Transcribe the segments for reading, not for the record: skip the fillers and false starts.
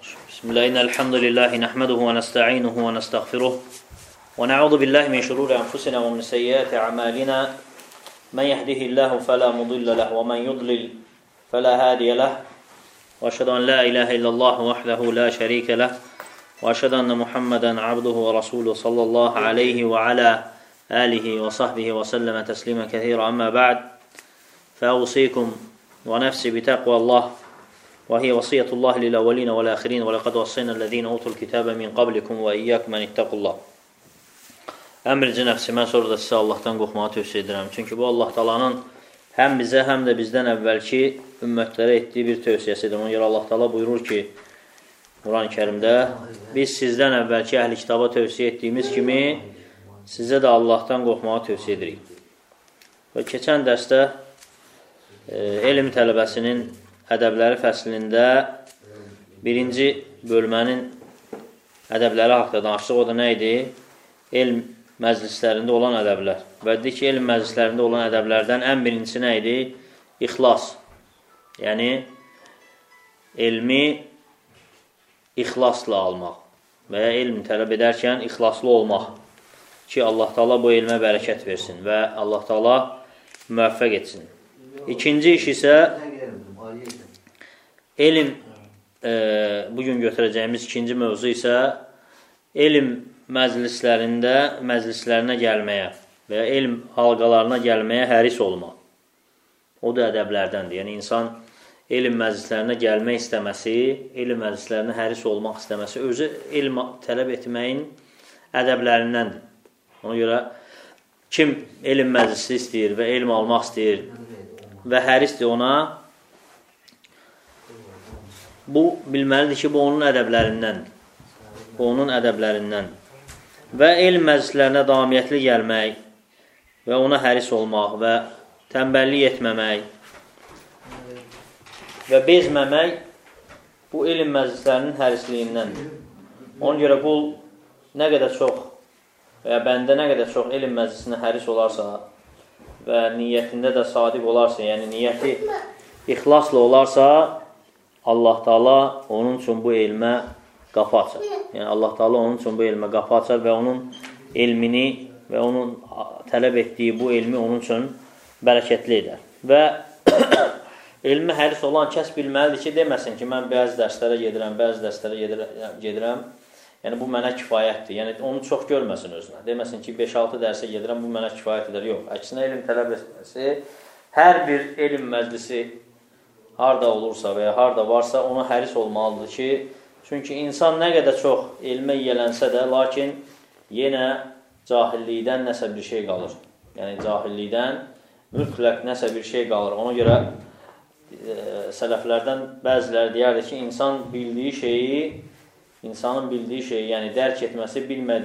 بسم الله إن الحمد لله نحمده ونستعينه ونستغفره ونعوذ بالله من شرور أنفسنا ومن سيئات أعمالنا من يهده الله فلا مضل له ومن يضلل فلا هادي له وأشهد أن لا إله إلا الله وحده لا شريك له وأشهد أن محمدا عبده ورسوله صلى الله عليه وعلى آله وصحبه وسلم تسليما كثيرا أما بعد فأوصيكم ونفسي بتقوى الله وهي وصية الله للأولين والآخرين ولقد وصينا الذين أوتوا الكتاب من قبلكم وإياكم أن اتقوا الله. Əmrci nəfsimə sonra da sizə Allahdan qorxmağı tövsiyə edirəm. Çünki bu Allah Taala'nın həm bizə, həm də bizdən əvvəlki ümmətlərə etdiyi bir tövsiyəsidir. Ona görə Allah Taala buyurur ki, Quran-ı Kərimdə biz sizdən əvvəlki əhli kitaba tövsiyə etdiyimiz kimi sizə də Allahdan qorxmağı tövsiyə edirik. Və keçən dərsdə elm tələbəsinin ədəbləri fəslində birinci bölmənin ədəbləri haqqında danışdıq. O da nə idi? Elm məclislərində olan ədəblər. Və dedik ki, elm məclislərində olan ədəblərdən ən birincisi nə idi? İxlas. Yəni, elmi ixlasla almaq və ya elm tələb edərkən ixlaslı olmaq ki, Allah Taala bu elmə bərəkət versin və Allah Taala müvəffəq etsin. İkinci iş isə elm, bugün götürəcəyimiz ikinci mövzu isə elm məclislərinə gəlməyə və ya elm halqalarına gəlməyə həris olmaq. O da ədəblərdəndir. Yəni, insan elm məclislərinə gəlmək istəməsi, elm məclislərinə həris olmaq istəməsi özü elm tələb etməyin ədəblərindəndir. Ona görə kim elm məclisi istəyir və elm almaq istəyir və hərisdir ona, bu bilməlidir ki, bu onun ədəblərindəndir. Bu onun ədəblərindəndir. Və elm məclislərinə davamiyyətli gəlmək və ona həris olmaq və tənbəllik etməmək və bezməmək bu elm məclislərinin hərisliyindəndir. Ona görə bu nə qədər çox və ya bəndə nə qədər çox elm məclisinə həris olarsa və niyyətində də sadiq olarsa, yəni niyyəti ixlasla olarsa, Allah Taala onun üçün bu elmə qapı açar. Yəni, Allah Taala onun üçün bu elmə qapı açar və onun elmini və onun tələb etdiyi bu elmi onun üçün bərəkətli edər. Və elmi həris olan kəs bilməlidir ki, deməsin ki, mən bəzi dərslərə gedirəm, bəzi dərslərə gedirəm. Yəni, bu mənə kifayətdir. Yəni, onu çox görməsin özünə. Deməsin ki, 5-6 dərsə gedirəm, bu mənə kifayət edər. Yox, əksinə elm tələb etməsi, hər bir elm məclisi harada olursa və ya harada varsa ona həris olmalıdır ki, çünki insan nə qədər çox elmə yiyələnsə də, lakin yenə cahillikdən nəsə bir şey qalır. Yəni, cahillikdən mütləq nəsə bir şey qalır. Ona görə sələflərdən bəziləri deyərdi ki, insanın bildiyi şeyi, yəni dərk etməsi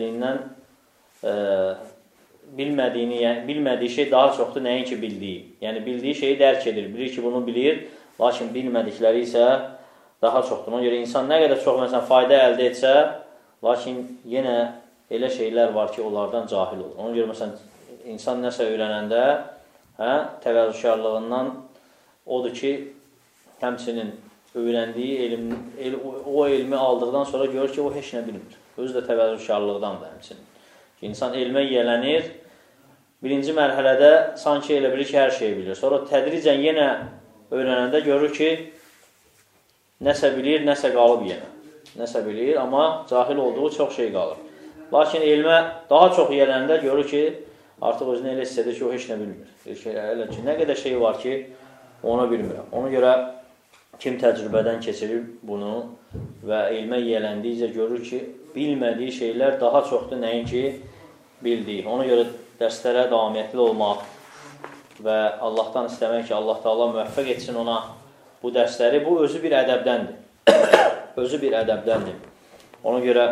bilmədiyi şey daha çoxdur nəinki bildiyi. Yəni, bildiyi şeyi dərk edir, bilir ki, bunu bilir, lakin bilmədikləri isə daha çoxdur. Ona görə insan nə qədər çox məsələn, fayda əldə etsə, lakin yenə elə şeylər var ki, onlardan cahil olur. Ona görə məsələn, insan nəsə öyrənəndə təvəzzükarlığından odur ki, həmçinin öyrəndiyi o elmi aldıqdan sonra görür ki, o heç nə bilmir. Özü də təvəzzükarlıqdandır həmçinin. İnsan elmə yiyələnir, birinci mərhələdə sanki elə bilir ki, hər şeyi bilir. Sonra tədricən yenə öyrənəndə görür ki, nəsə bilir, nəsə qalıb yenə. Nəsə bilir, amma cahil olduğu çox şey qalır. Lakin elmə daha çox yiyələndə görür ki, artıq özünə elə hiss edir ki, o heç nə bilmir. Elə ki, nə qədər şey var ki, onu bilmirəm. Ona görə kim təcrübədən keçirir bunu və elmə yiyələndikcə görür ki, bilmədiyi şeylər daha çoxdur nəinki bildiyi. Ona görə dərslərə davamiyyətli olmaq və Allahdan istəmək ki, Allah Taala müvəffəq etsin ona bu dərsləri, bu özü bir ədəbdəndir. Özü bir ədəbdəndir. Ona görə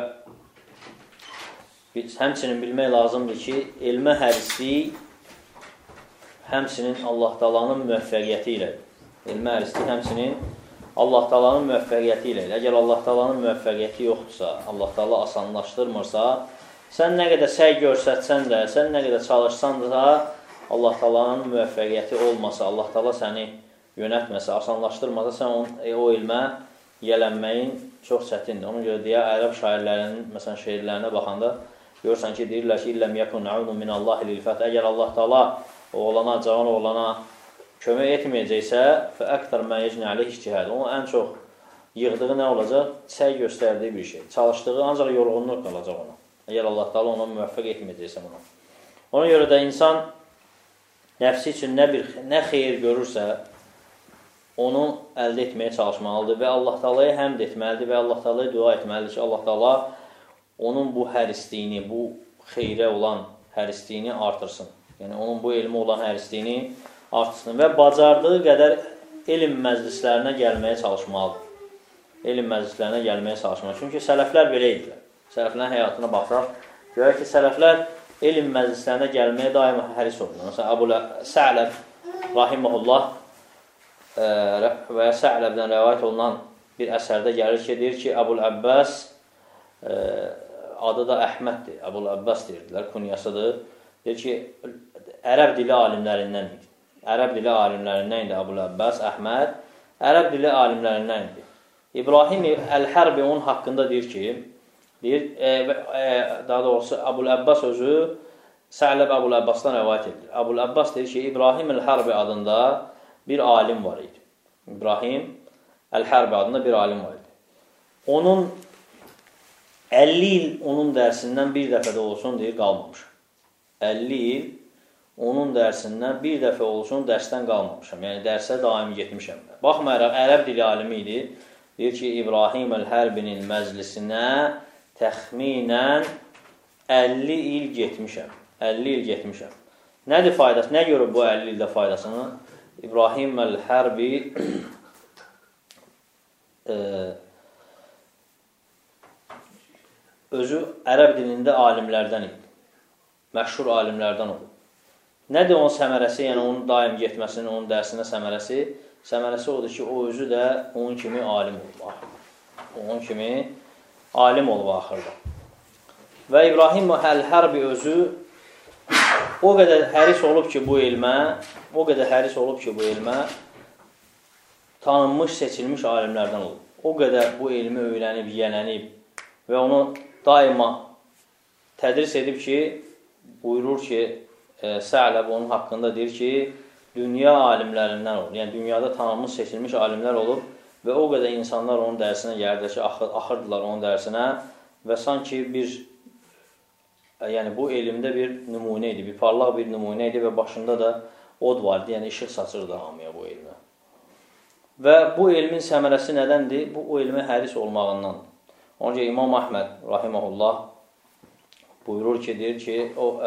həmçinin bilmək lazımdır ki, elmə hərislik həmçinin Allah Taalanın müvəffəqiyyəti ilə. Elmə hərislik həmçinin Allah Taalanın müvəffəqiyyəti ilə. Əgər Allah Taalanın müvəffəqiyyəti yoxdursa, Allah Taala asanlaşdırmırsa, sən nə qədər səy görsətsən də, sən nə qədər çalışsan da, Allah Taalanın müvəffəqiyyəti olmasa, Allah Taala səni yönətməsə, asanlaşdırmasa, sən o elmə yiyələnməyin çox çətindir. Ona görə deyə ərəb şairlərinin məsələn şeirlərinə baxanda görürsən ki, deyirlər ki, illəm yakun aunun minallahi lilfət. Əgər Allah Taala oğlana, cavan oğlana kömək etməyəcəksə, fə əktər mə yecni əleyh ictihad. Onun ən çox yığdığı nə olacaq? Səy göstərdiyi bir şey. Çalışdığı ancaq yorğunluq qalacaq ona. Əgər Allah Taala ona müvəffəq etməyəcəksə buna. Ona görə də insan nəfsi üçün nə xeyir görürsə, onu əldə etməyə çalışmalıdır və Allah Taalaya həmd etməlidir və Allah Taalaya dua etməlidir ki, Allah Taala onun bu hərisliyini, bu xeyrə olan hərisliyini artırsın. Yəni, onun bu elmə olan hərisliyini artırsın və bacardığı qədər elm məclislərinə gəlməyə çalışmalıdır. Elm məclislərinə gəlməyə çalışmalıdır. Çünki sələflər belə idilər. Sələflərin həyatına baxsaq, görək ki, sələflər elm məclislərinə gəlməyə daima həris olurlar. Məsələn, Əbu Sə'ləb rahiməhullah və Sə'ləbdən rəvayət olunan bir əsərdə gəlir ki, deyir ki, Əbul Əbbas adı da Əhməddir. Əbul Əbbas deyirdilər, kunyasıdır. Deyir ki, ərəb dili alimlərindən idi. Ərəb dili alimlərindən idi Əbul Əbbas, Əhməd. Ərəb dili alimlərindən idi. İbrahim Əl-Hərbi onun haqqında deyir ki, daha doğrusu Əbul Əbbas özü Sə'ləb Əbul Əbbasdan rəvayət edir. Əbul Əbbas deyir ki, İbrahim Əl-Hərbi adında bir alim var idi. İbrahim Əl-Hərbi adında bir alim var idi. Onun 50 il onun dərsindən bir dəfə də olsun deyir, qalmamışam. 50 il onun dərsindən bir dəfə olsun dərsdən qalmamışam. Yəni, dərsə daimi getmişəm. Baxmayaraq, ərəb dili alimi idi. Deyir ki, İbrahim Əl-Hərbinin məclisinə təxminən 50 il getmişəm. 50 il getmişəm. Nədir faydası? Nə görür bu 50 ildə faydasını? İbrahim Əl-Hərbi özü ərəb dilində alimlərdən idi. Məşhur alimlərdən oldu. Nədir onun səmərəsi? Yəni, onun daim getməsinin, onun dərsinə səmərəsi? Səmərəsi odur ki, o özü də onun kimi alim oldu. Onun kimi alim oldu axırda. Və İbrahim Əl-Hərbi özü o qədər həris olub ki, bu elmə, tanınmış, seçilmiş alimlərdən olub. O qədər bu elmi öyrənib, yiyələnib və onu daima tədris edib ki, buyurur ki, Sə'ləb onun haqqında deyir ki, dünya alimlərindən olub. Yəni, dünyada tanınmış, seçilmiş alimlər olub və o qədər insanlar onun dərsinə gəldi ki, axırdılar onun dərsinə və sanki yəni, bu elmdə bir nümunə idi, bir parlaq bir nümunə idi və başında da od vardı, yəni işıq saçırdı hamıya bu elmə. Və bu elmin səmərəsi nədəndir? Bu, o elmə həris olmağından. Onun üçün İmam Əhməd rahiməhullah buyurur ki, deyir ki,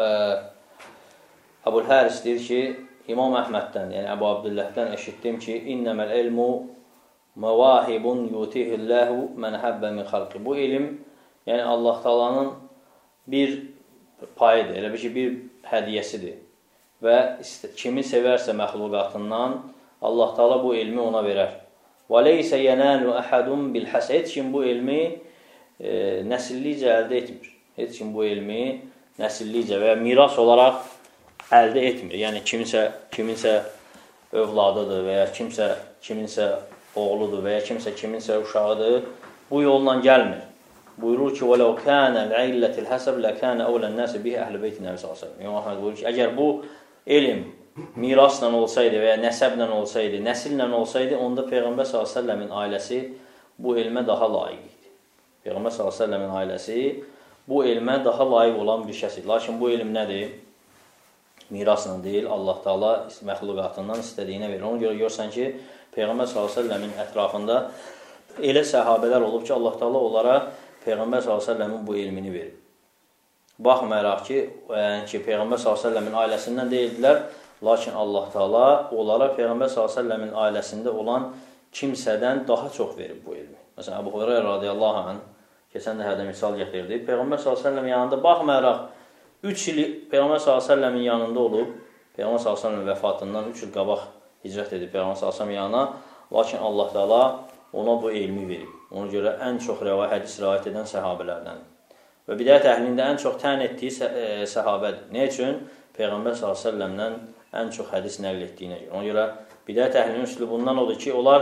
Əbul Həris deyir ki, İmam Əhməddən, yəni Əbu Abdilləhdən eşitdim ki, İnnəməl elmu məvahibun yutihilləhu mən həbbə min xalqi. Bu elm, yəni Allah Taalanın bir payıdır, elə bir ki, bir hədiyyəsidir. Və kimi sevərsə məxluqatından Allah Taala bu elmi ona verər. Və leysə yanalu ahadun bil hasad. Heç kim bu elmi nəsillicə əldə etmir. Heç kim bu elmi nəsillicə və miras olaraq əldə etmir. Yəni kiminsə övladıdır və ya kiminsə oğludur və ya kiminsə uşağıdır. Bu yolla gəlmir. Buyurur ki, وَلَوْ كَانَ الْعِلَّةِ الْحَسَبِ لَكَانَ أَوْلَى النَّاسِ بِهِ əhl-i beyti Nəbi s.ə.v. İmam Əhməd buyurur ki, əgər bu elm mirasla olsaydı və ya nəsəblə olsaydı, nəsillə olsaydı, onda Peyğəmbər s.ə.v-in ailəsi bu elmə daha layiq idi. Peyğəmbər s.ə.v-in ailəsi bu elmə daha layiq olan bir şəxs idi. Lakin bu elm nədir? Mirasla deyil, Allah Taala məxluqatından istədiyinə verir. Ona görə görsən ki, Peyğəmbər s.ə.v-in ətrafında elə səhabələr olub ki, Allah Taala onlara Peyğəmbər s.ə.v-in bu elmini verir. Baxmayaraq ki, Peyğəmbər s.ə.v-in ailəsindən deyildilər, lakin Allah Taala onlara Peyğəmbər s.ə.v-in ailəsində olan kimsədən daha çox verib bu elmi. Məsələn, Əbu Hüreyrə radiyallahu anh, keçən dəfə misal gətirdi. Peyğəmbər s.ə.v-in yanında baxmayaraq 3 il Peyğəmbər s.ə.v-in yanında olub, Peyğəmbər s.ə.v-in vəfatından 3 il qabaq hicrət edib Peyğəmbər s.ə.v-in yanına, lakin Allah Taala ona bu elmi verib. Ona görə ən çox hədis rivayət edən səhabələrdən. Və bidət əhlində ən çox tən etdiyi səhabədir. Nə üçün? Peyğəmbər s.ə.v-dən ən çox hədis nəql etdiyinə görə. Ona görə bidət əhlinin üslubundan odur ki, onlar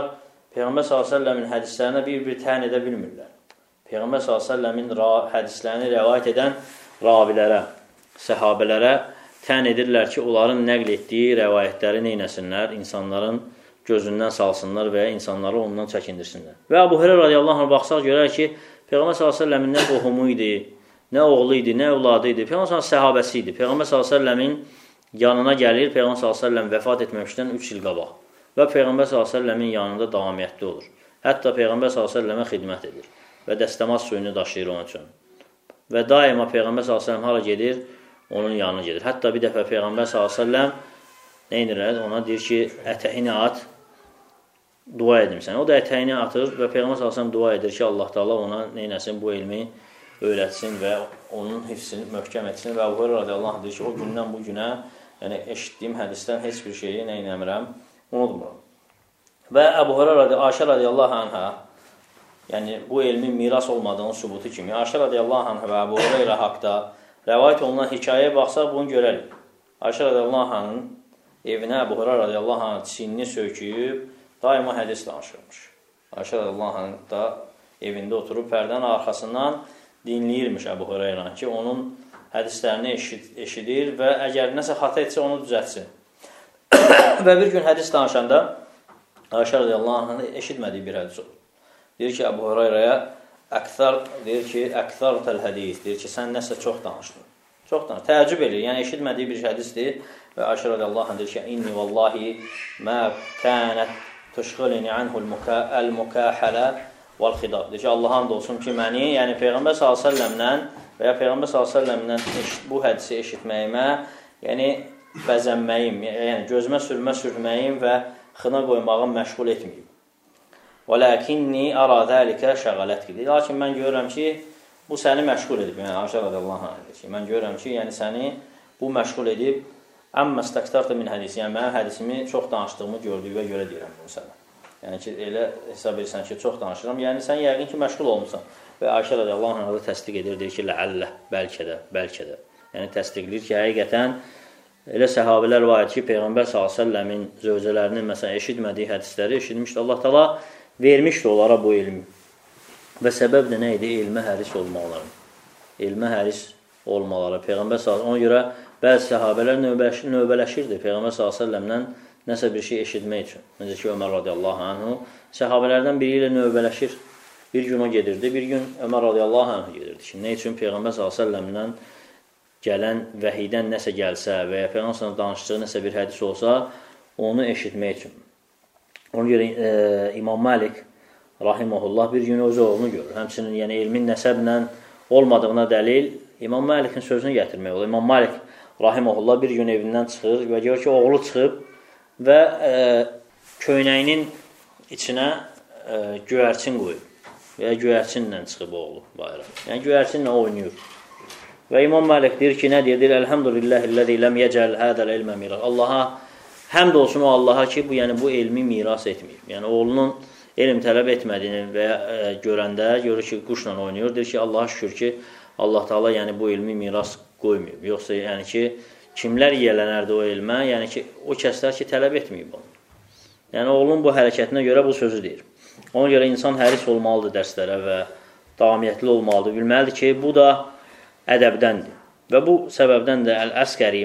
Peyğəmbər s.ə.v-in hədislərinə bir təyin edə bilmirlər. Peyğəmbər s.ə.v-in hədislərini rəvayət edən ravilərə, səhabələrə təyin edirlər ki, onların nəql etdiyi rəvayətləri neynəsinlər, insanların gözündən salsınlar və insanları ondan çəkindirsinlər. Və Əbu Hüreyrə radiyallahu anh baxsaq görər ki, Peyğəmbər s.ə.v-in nə qohumu idi, nə oğlu idi, nə evladı idi. Peyğəmbər s.ə.v səhabəsi idi. Peyğəmbər s.ə.v-in yanına gəlir, Peyğəmbər s.ə.v vəfat etməmişdən 3 il qabaq. Və Peyğəmbər s.ə.v-in yanında davamiyyətli olur. Hətta Peyğəmbər s.ə.və xidmət edir və dəstəmaz suyunu daşıyır onun üçün. Və daima Peyğəmbər s.ə.v hara gedir, onun yanına gedir. Hətta bir dəfə Peyğəmbər s.ə.v neynirlər? Ona deyir ki, ətəyini at, dua edim sənə. O da ətəyini atır və Peyğəmbər s.ə.v dua edir ki, Allah Taala ona neynəsin, bu elmi öyrətsin və onun hifzini möhkəm etsin. Və Əbu Hüreyrə radiyallahu anh deyir ki, o gündən bu günə, yəni eşitdiyim hədisdən heç bir şeyi neynəmirəm, unutmuram. Və Əbu Hüreyrə, Ayşə radiyallahu anhə, yəni bu elmin miras olmadığının sübutu kimi, Ayşə radiyallahu anhə və Əbu Hüreyrə haqda rəvayət olunan hekayəyə baxsaq, bunu görərik. Ayşə radiyallahu anhın evinə Əbu Hüreyrə radiyallahu anh çiynini söküyüb, daima hədis danışırmış. Ayşə radiyallahu anh da evində oturub pərdənin arxasından dinləyirmiş Əbu Hüreyrə ki, onun hədislərini eşidir və əgər nəsə xata etsə, onu düzətsin. Və bir gün hədis danışanda Ayşə radiyallahu anh eşitmədiyi bir hədis olur. Deyir ki, Əbu Hüreyrəyə əksər hədis, deyir ki, sən nəsə çox danışdın. Çox danışdın. Təəccüb edir, yəni eşitmədiyi bir hədisdir və Ayşə radiyallahu anh deyir ki, inni vallahi mə kənət tüşğilini anhul əl-mukahələ vəl-xidab. Deyir ki, Allah'a and olsun ki, məni, yəni Peyğəmbər s.ə.v-dən və ya Peyğəmbər s.ə.v-dən bu hədisi eşitməyimə, yəni bəzənməyim, yəni gözümə sürməyim və xına qoymağım məşğul etməyim. وَلَكِنِّي أَرَى ذَلِكَ شَغَلَتْكِ. Lakin mən görürəm ki, bu səni məşğul edib. Yəni, Ayşə radiyallahu anh deyir ki, mən görürəm ki, yəni səni bu məşğul edib, əmmə stəkstartı min hədisi, yəni mənim hədisimi çox danışdığımı gördüyü görə deyirəm bunu sənə. Yəni ki, elə hesab edirsən ki, çox danışıram. Yəni, sən yəqin ki, məşğul olmuşsan. Və Ayşə radiyallahu anh da təsdiq edir, deyir ki, ləəllə, bəlkə də. Yəni, təsdiqləyir ki, həqiqətən elə səhabələr var ki, Peyğəmbər s.ə.v-in zövcələrinin məsələn eşitmədiyi hədisləri eşitmişdi. Allah Taala vermişdi onlara bu elmi. Və səbəb də nə idi? Elmə həris olmaları. Elmə həris olmaları. Peyğəmbər s.ə.v. Ona görə bəzi səhabələr növbələşirdi Peyğəmbər s.ə.v-dən nəsə bir şey eşitmək üçün. Necə ki, Ömər radiyallahu anhu səhabələrdən biri ilə növbələşir. Bir gün o gedirdi, bir gün Ömər radiyallahu anhu gedirdi. Şimdi, nə üçün Peyğəmbər s.ə.v-dən gələn vəhidən nəsə gəlsə və ya Peyğəmbər s.ə.v danışdığı nəsə bir hədis olsa, onu eşitmək üçün. Ona görə İmam Malik rahiməhullah bir gün öz oğlunu görür. Həmçinin yəni elmin nəsəblə olmadığına dəlil İmam Malikin sözünü gətirmək olur. İmam Malik rahiməhullah bir gün evindən çıxır və görür ki, oğlu çıxıb və köynəyinin içinə göyərçin qoyub və ya göyərçinlə çıxıb oğlu bayrağa. Yəni göyərçinlə oynayır. Və İmam Malik deyir ki, nə deyir? Elhamdülillahilləzi ləm yəcəl hədəl ilmə miras. Allaha həmd olsun o Allaha ki, bu elmi miras etməyib. Yəni oğlunun elm tələb etmədiyini və görəndə görür ki, quşla oynayır. Deyir ki, Allaha şükür ki, Allah Taala yəni bu elmi miras qoymayıb. Yoxsa yəni ki, kimlər yiyələnərdi o elmə? Yəni ki, o kəslər ki, tələb etməyib onu. Yəni oğlun bu hərəkətinə görə bu sözü deyir. Ona görə insan həris olmalıdır dərslərə və davamiyyətli olmalıdır. Bilməlidir ki, bu da ədəbdəndir. Və bu səbəbdən də Əl-Əskəri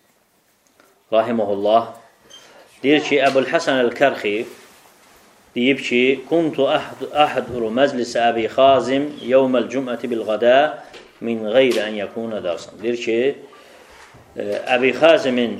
rahiməhullah deyir ki, Əbul-Həsən Əl-Kərxi deyib ki, Kuntu əhduru məclisə Əbi Xazim yevməl cüməti bil-qədə min qeyri ən yəkuna dərsən. Deyir ki, Əbi Xazimin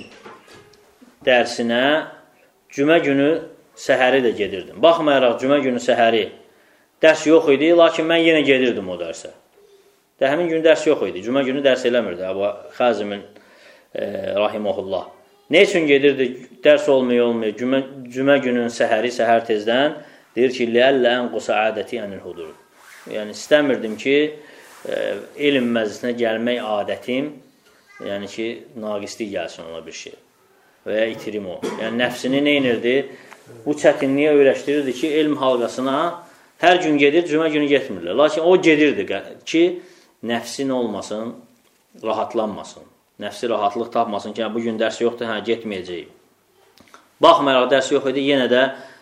dərsinə cümə günü səhəri də gedirdim. Baxmayaraq cümə günü səhəri dərs yox idi, lakin mən yenə gedirdim o dərsə. Həmin gün dərs yox idi. Cümə günü dərs eləmirdi Əbu Xazimin rahiməhullah. Ne üçün gedirdi? Dərs olmuyor. Cümə günün səhəri, səhər tezdən deyir ki, Ləəllə ən qusa adəti ənil hudur. Yəni, istəmirdim ki, elm məclisinə gəlmək adətim, yəni ki, naqislik gəlsin ona bir şey. Və ya itirim o. Yəni, nəfsini neynirdi? Bu çətinliyə öyrəşdirirdi ki, elm halqasına hər gün gedir, cümə günü getmirlər. Lakin o gedirdi ki, nəfsin olmasın, rahatlanmasın. Nəfsi rahatlıq tapmasın ki, bugün dərs yoxdur, getməyəcəyim. Baxmayaraq dərs yox idi, yenə də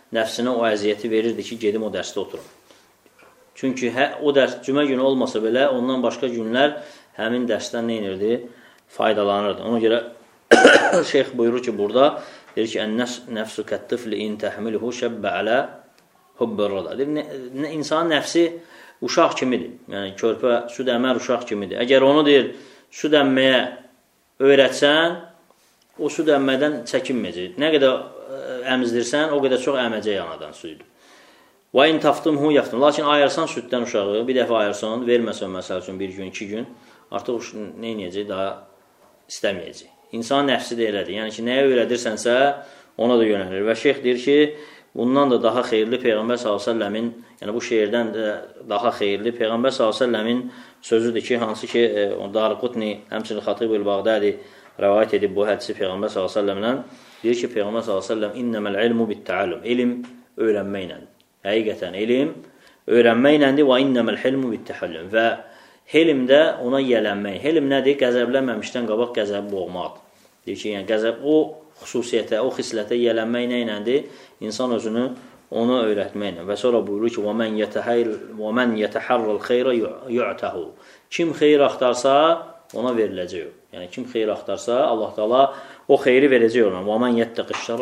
nəfsinə o əziyyəti verirdi ki, gedim o dərsdə oturum. Çünki o dərs cümə günü olmasa belə, ondan başqa günlər həmin dərsdən nə edirdi? Faydalanırdı. Ona görə şeyx buyurur ki, burada deyir ki, "Ən-nəfsu kət-tifli in təhmiluhu şəbbə alə hubbir-rida." Deyir, insanın nəfsi uşaq kimidir. Yəni körpə süd əmər uşaq kimidir. Əgər onu deyir, süd əmməyə öyrətsən, o süd əmmədən çəkinməyəcək. Nə qədər əmizdirsən, o qədər çox əməcək anadan südü. Və in taftumhu yaftum. Lakin ayırsan süddən uşağı, bir dəfə ayırsan, verməsən məsəl üçün bir gün, 2 gün, artıq nə edəcək, daha istəməyəcək. İnsan nəfsi də elədir. Yəni ki, nəyə öyrədirsənsə, ona da yönəlir. Və şeyx deyir ki, bundan da daha xeyirli Peyğəmbər s.ə.v-in, yəni bu şeirdən də daha xeyirli Peyğəmbər s.ə.v-in sözüdür ki, hansı ki, Darqutni, həmçinin Xatib-ül-Bağdadi rəvayət edib bu hədisi Peyğəmbər s.ə.v-dən, deyir ki, Peyğəmbər s.ə.v innəməl ilmu bit-təallüm. Elm öyrənməklə. Həqiqətən elm öyrənməklədir və innəməl hilmu bit-təhəllüm. Və helm də ona yələnmək. Helm nədir? Qəzəblənməmişdən qabaq qəzəbi boğmaq. Deyir ki, yəni qəzəb o xüsusiyyətə, o xislətə yələnmək nəylədir? İnsan özünü ona öyrətməklə. Və sonra buyurur ki, وَمَنْ يَتَحَرَّ الْخَيْرَ يُعْتَهُ. Kim xeyir axtarsa, ona veriləcək o. Yəni, kim xeyir axtarsa, Allah Teala o xeyri verəcək ona. وَمَنْ يَتَّقِ الشَّرَ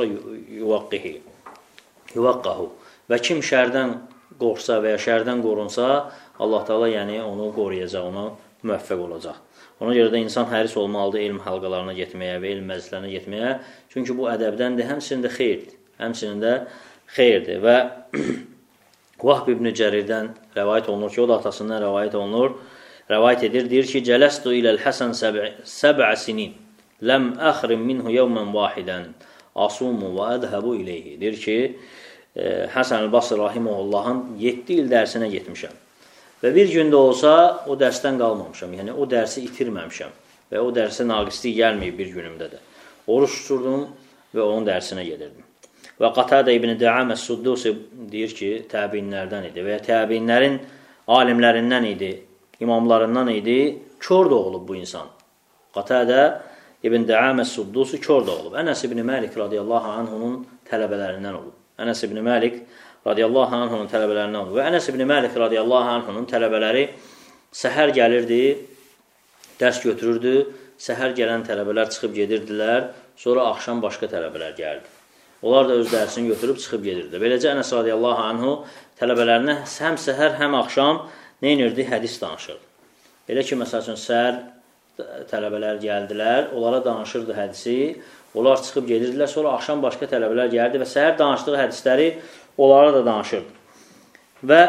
يُوَقَّهُ. Və kim şərdən qorxsa və ya şərdən qorunsa, Allah Teala yəni onu qoruyacaq, ona müvəffəq olacaq. Ona görə də insan həris olmalıdır elm halqalarına getməyə və elm məclislərinə getməyə. Çünki bu ədəbdəndir, həmçinin də xeyirdir. Həmçinin də xeyirdir. Və Vahb ibn Cərirdən rəvayət olunur ki, o da atasından rəvayət olunur. Rəvayət edir, deyir ki, Cələstu iləl Həsən səbə sinin, ləm əxrim minhu yevmən vahidən, asumu və ədhəbu iləyhi. Deyir ki, Həsən el-Basri Rahiməhullahın 7 il dərsinə getmişəm. Və bir gündə olsa o dərsdən qalmamışam. Yəni o dərsi itirməmişəm. Və o dərsə naqislik gəlməyib bir günümdə də. Oruç tuturdum və onun dərsinə gedirdim. Və Qatadə ibn Dəamə Suddusi deyir ki, təbiinlərdən idi. Və təbiinlərin alimlərindən idi, imamlarından idi. Kör də olub bu insan. Qatadə ibn Dəamə Suddusi kör də olub. Ənəs ibn Məlik radiyallahu anhunun tələbələrindən olub. Ənəs ibn Məlik radiyallahu anhunun tələbələrindən olub. Və Ənəs ibn Məlik radiyallahu anhunun tələbələri səhər gəlirdi, dərs götürürdü, səhər gələn tələbələr çıxıb gedirdilər, sonra axşam başqa tələbələr gəldi. Onlar da öz dərsini götürüb çıxıb gedirdi. Beləcə Ənəs radiyallahu anhu tələbələrinə həm səhər, həm axşam nə inirdi? Hədis danışırdı. Elə ki, məsəl üçün, səhər tələbələr gəldilər, onlara danışırdı hədisi, onlar çıxıb gedirdilər, sonra axşam başqa tələbələr gəldi və səhər danışdığı hədisləri onlara da danışırdı. Və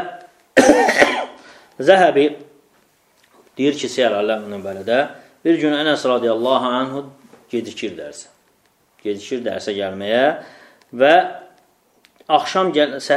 Zəhəbi deyir ki, Siyar Əlləminin bələdə, bir gün Ənəs radiyallahu anhu gecikir dərsə. Gecikir dərsə gəlməyə və axşam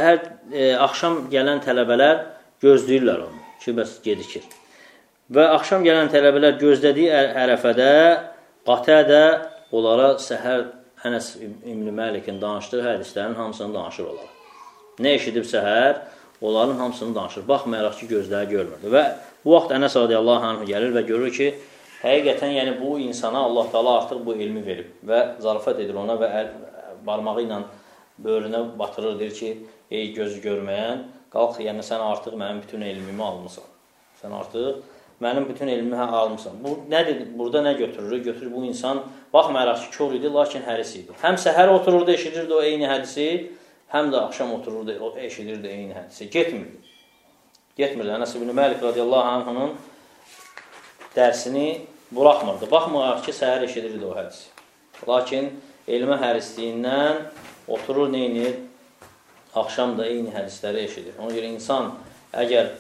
gələn tələbələr gözləyirlər onu ki, bəs gecikir. Və axşam gələn tələbələr gözlədiyi ərəfədə Qatadə onlara səhər Ənəs ibn Məlikin danışdığı hədislərin hamısını danışır onlara. Nə eşidib səhər, onların hamısını danışır. Baxmayaraq ki, gözləri görmürdü. Və bu vaxt Ənəs radiyallahu anh gəlir və görür ki, həqiqətən yəni bu insana Allah Teala artıq bu elmi verib və zarafat edir ona və barmağı ilə böyrünə batırır, deyir ki, ey gözü görməyən, qalx, yəni sən artıq mənim bütün elmimi almısan. Sən artıq mənim bütün elmimi almısan. Bu nədir? Burada nə götürür? Götürür bu insan, baxmayaraq ki, kör idi, lakin həris idi. Həm səhər otururdu, eşidirdi o eyni hədisi, həm də axşam otururdu, eşidirdi eyni hədisi. Getmirdi. Getmirdi. Ənəs ibn Məlik radiyallahu anhunun dərsini buraxmırdı. Baxmayaraq ki, səhər eşidirdi o hədisi. Lakin elmə hərisliyindən oturur, neynir? Axşam da eyni hədisləri eşidir. Ona görə insan əgər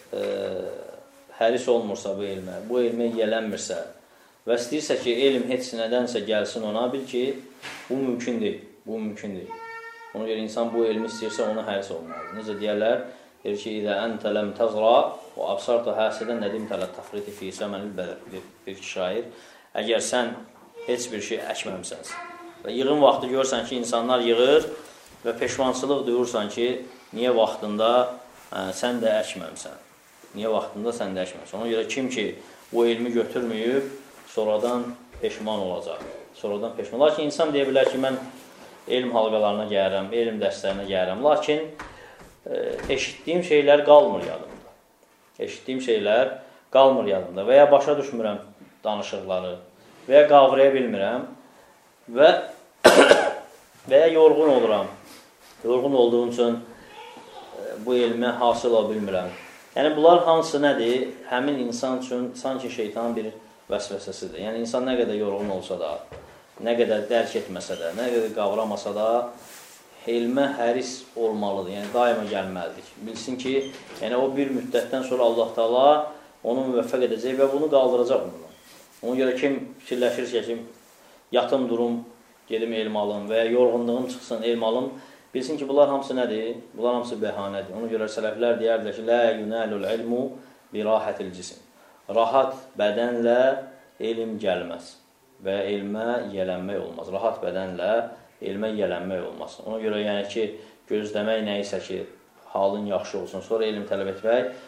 həris olmursa bu elmə yələnmirsə və istəyirsə ki, elm heç nədənsə gəlsin ona, bil ki, bu mümkün deyil. Bu mümkün deyil. Ona görə insan bu elmi istəyirsə ona həris olmalıdır. Necə deyərlər? Deyir ki, İdə əntə ləm təzra və absartı həsidən nədim tələb təfriti fi səmənil bədər. Bir ki, şair, əgər sən heç bir şey əkməmsənsə və yığın vaxtı görsən ki, insanlar yığır və peşmançılıq duyursan ki, niyə vaxtında sən də əkməmsən? Niyə vaxtında sən də əkməmsən? Ona görə kim ki, bu elmi götürməyib, sonradan peşman olacaq. Sonradan peşman. Lakin insan deyə bilər ki, mən elm halqalarına gəlirəm, elm dərslərinə gəlirəm. Lakin eşitdiyim şeylər qalmır yadımda. Eşitdiyim şeylər qalmır yadımda və ya başa düşmürəm danışıqları və ya qavraya bilmirəm və ya yorğun oluram. Yorğun olduğum üçün bu elmə hasil ola bilmirəm. Yəni, bunlar hansı nədir? Həmin insan üçün sanki şeytanın bir vəsvəsəsidir. Yəni, insan nə qədər yorğun olsa da, nə qədər dərk etməsə də, nə qədər qavramasa da, elmə həris olmalıdır. Yəni, daima gəlməlidir. Bilsin ki, yəni, o bir müddətdən sonra Allah Taala onu müvəffəq edəcək və bunu qaldıracaq bundan. Ona görə kim fikirləşirsə ki, yatım durum, gedim elm alım və ya yorğunluğum çıxsın, elm alım, bilsin ki, bunlar hamısı nədir? Bunlar hamısı bəhanədir. Ona görə sələflər deyərdilər ki, lə yunəlul ilmu bi rahətil cisim. Rahat bədənlə elm gəlməz və elmə yələnmək olmaz. Rahat bədənlə elmə yələnmək olmaz. Ona görə yəni ki, gözləmək nə isə ki, halın yaxşı olsun, sonra elm tələb etmək